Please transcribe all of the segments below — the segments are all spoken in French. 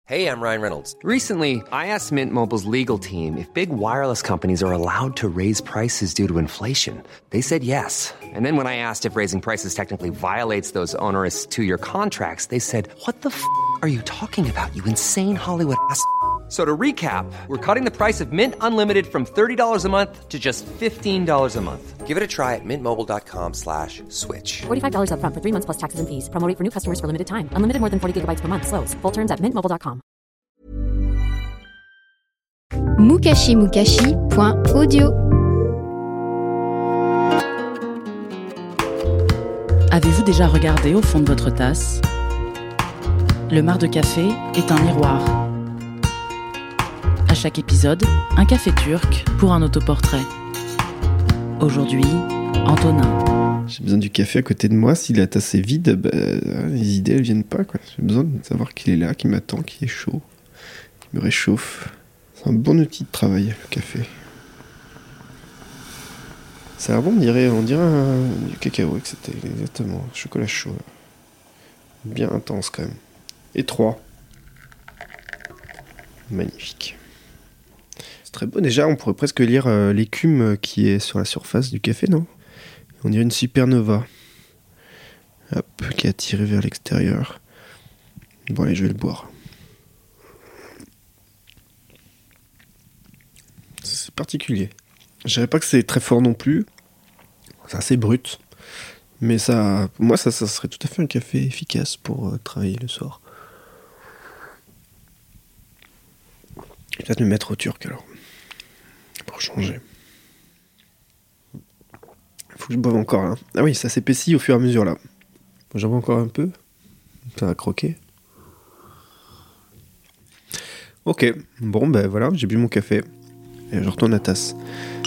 Hey, I'm Ryan Reynolds. Recently, I asked Mint Mobile's legal team if big wireless companies are allowed to raise prices due to inflation. They said yes. And then when I asked if raising prices technically violates those onerous two-year contracts, they said, "What the f*** are you talking about, you insane Hollywood ass?" So to recap, we're cutting the price of Mint Unlimited from $30 a month to just $15 a month. Give it a try at mintmobile.com/switch. $45 up front for 3 months plus taxes and fees. Promo rate for new customers for limited time. Unlimited more than 40 gigabytes per month. Slows full terms at mintmobile.com. Mukashi.audio. Avez-vous déjà regardé au fond de votre tasse ? Le mar de café est un miroir. À chaque épisode, un café turc pour un autoportrait. Aujourd'hui, Antonin. J'ai besoin du café à côté de moi. Si la tasse est vide, les idées elles viennent pas, quoi. J'ai besoin de savoir qu'il est là, qu'il m'attend, qu'il est chaud, qu'il me réchauffe. C'est un bon outil de travail, le café. Ça a l'air bon, on dirait du cacao, etc. Exactement, chocolat chaud. Là. Bien intense quand même. Étroit. Magnifique. C'est très beau. Déjà, on pourrait presque lire l'écume qui est sur la surface du café, non ? On dirait une supernova. Hop, qui est attirée vers l'extérieur. Bon, allez, je vais le boire. C'est particulier. Je dirais pas que c'est très fort non plus. C'est assez brut. Mais ça, pour moi, ça serait tout à fait un café efficace pour travailler le soir. Je vais peut-être me mettre au turc alors. Pour changer. Faut que je boive encore là. Ah oui, ça s'épaissit au fur et à mesure là. J'en bois encore un peu. Ça va croquer. Ok, bon ben voilà, j'ai bu mon café. Et je retourne la tasse.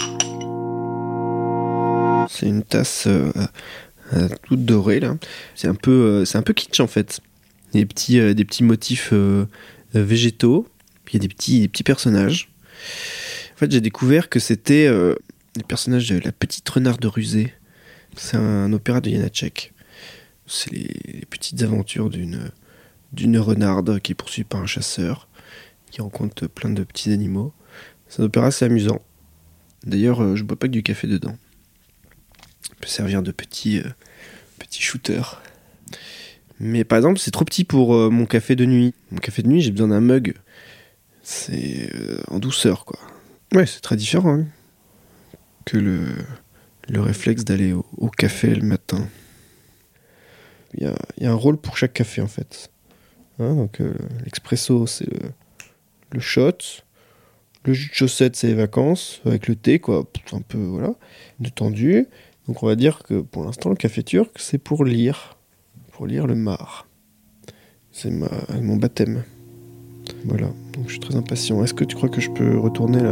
C'est une tasse toute dorée là. C'est un peu kitsch en fait. Des petits motifs végétaux. Puis il y a des petits personnages. En fait, j'ai découvert que c'était les personnages de La Petite Renarde Rusée. C'est un opéra de Janacek. C'est les petites aventures d'une renarde qui est poursuivie par un chasseur, qui rencontre plein de petits animaux. C'est un opéra assez amusant. D'ailleurs, je bois pas que du café dedans. Ça peut servir de petit shooter. Mais par exemple, c'est trop petit pour mon café de nuit. Mon café de nuit, j'ai besoin d'un mug. C'est en douceur, quoi. Ouais, c'est très différent hein, que le réflexe d'aller au café le matin. Il y a un rôle pour chaque café, en fait. Hein, donc, l'expresso, c'est le shot. Le jus de chaussette, c'est les vacances, avec le thé, quoi. Un peu, voilà, détendu. Donc, on va dire que, pour l'instant, le café turc, c'est pour lire. Pour lire le mar. C'est mon baptême. Voilà, donc je suis très impatient. Est-ce que tu crois que je peux retourner là ?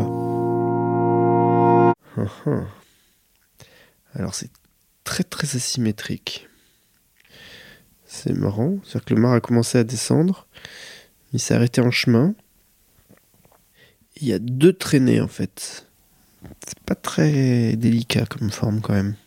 Alors c'est très très asymétrique. C'est marrant, c'est-à-dire que le mar a commencé à descendre, il s'est arrêté en chemin. Il y a 2 traînées en fait. C'est pas très délicat comme forme quand même.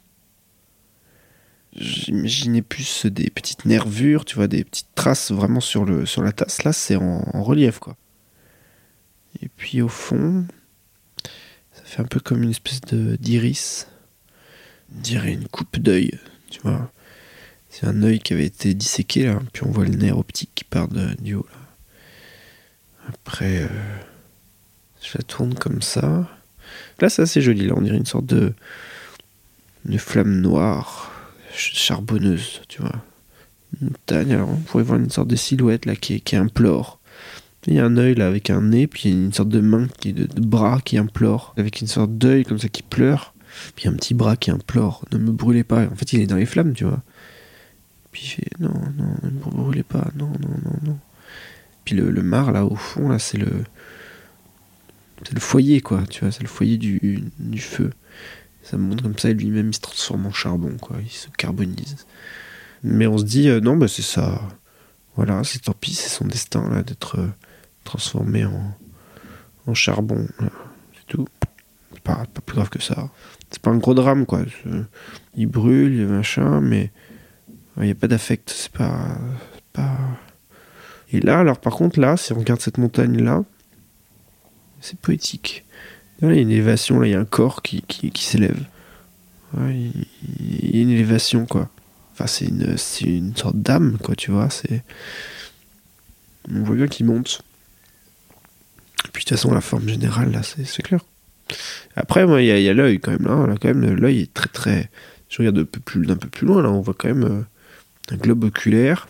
J'imaginais plus des petites nervures, tu vois, des petites traces vraiment sur la tasse. Là, c'est en relief, quoi. Et puis au fond, ça fait un peu comme une espèce d'iris. On dirait une coupe d'œil, tu vois. C'est un œil qui avait été disséqué, là. Puis on voit le nerf optique qui part du haut, là. Après, je la tourne comme ça. Là, c'est assez joli, là. On dirait une sorte de flamme noire. Charbonneuse, tu vois. Une montagne, alors on pourrait voir une sorte de silhouette là qui implore. Il y a un œil là avec un nez, puis il y a une sorte de main, de bras qui implore, avec une sorte d'œil comme ça qui pleure, puis un petit bras qui implore, ne me brûlez pas. En fait, il est dans les flammes, tu vois. Puis il fait non, ne me brûlez pas, non. Puis le mar là au fond, là c'est le foyer, quoi, tu vois, c'est le foyer du feu. Ça me montre comme ça, et lui-même il se transforme en charbon, quoi, il se carbonise. Mais on se dit, non, bah c'est ça. Voilà, c'est tant pis, c'est son destin, là, d'être transformé en charbon. Là. C'est tout. C'est pas plus grave que ça. C'est pas un gros drame, quoi. Il brûle, machin, mais il n'y a pas d'affect. C'est pas... Et là, alors par contre, là, si on regarde cette montagne-là, c'est poétique. Là, il y a une élévation, là, il y a un corps qui s'élève. Ouais, il y a une élévation, quoi. Enfin, c'est une sorte d'âme, quoi, tu vois. On voit bien qu'il monte. Et puis, de toute façon, la forme générale, là, c'est clair. Après, moi, il y a l'œil, quand même. Là, quand même, l'œil est très, très... Je regarde d'un peu plus loin, là, on voit quand même un globe oculaire.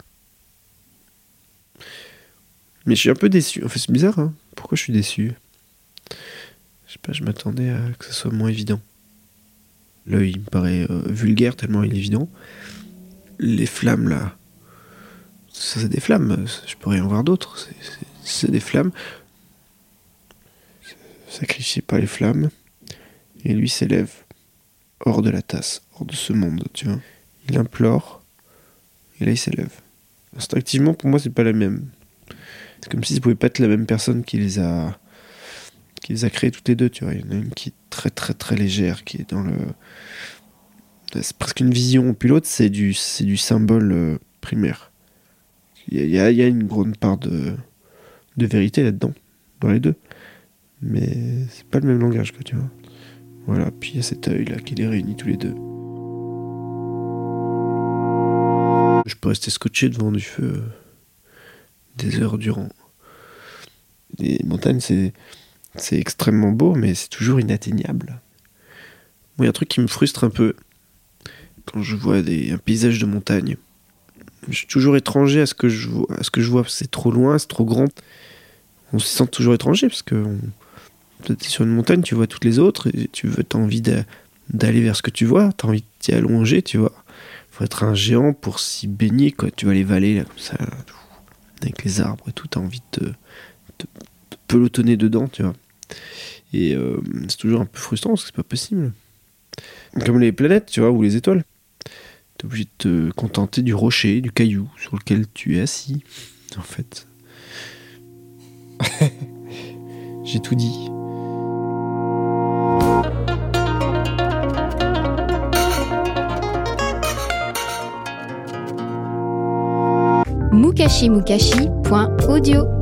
Mais je suis un peu déçu. En fait, c'est bizarre, hein. Pourquoi je suis déçu ? Je sais pas, je m'attendais à que ce soit moins évident. L'œil, il me paraît vulgaire tellement il est évident. Les flammes, là, ça c'est des flammes. Je pourrais y en voir d'autres. C'est des flammes. Sacrifiez pas les flammes. Et lui s'élève hors de la tasse, hors de ce monde, tu vois. Il implore. Et là, il s'élève. Instinctivement, pour moi, c'est pas la même. C'est comme si ça pouvait pas être la même personne qui les a créés toutes les deux, tu vois. Il y en a une qui est très très très légère, qui est dans le... C'est presque une vision, puis l'autre c'est du symbole primaire. Il y a une grande part de vérité là-dedans, dans les deux. Mais c'est pas le même langage, quoi, tu vois. Voilà, puis il y a cet œil là qui les réunit tous les deux. Je peux rester scotché devant du feu des heures durant. Les montagnes, c'est extrêmement beau, mais c'est toujours inatteignable. Moi, il y a un truc qui me frustre un peu quand je vois un paysage de montagne. Je suis toujours étranger à ce que je vois, parce que c'est trop loin, c'est trop grand. On se sent toujours étranger, parce que peut-être sur une montagne, tu vois toutes les autres, et t'as envie d'aller vers ce que tu vois, t'as envie de t'y allonger, tu vois. Faut être un géant pour s'y baigner, quoi. Tu vois les vallées, là, comme ça, là, avec les arbres et tout, t'as envie de pelotonner dedans, tu vois. Et c'est toujours un peu frustrant, parce que c'est pas possible. Comme les planètes, tu vois, ou les étoiles. T'es obligé de te contenter du rocher, du caillou sur lequel tu es assis, en fait. J'ai tout dit. mukashimukashi.audio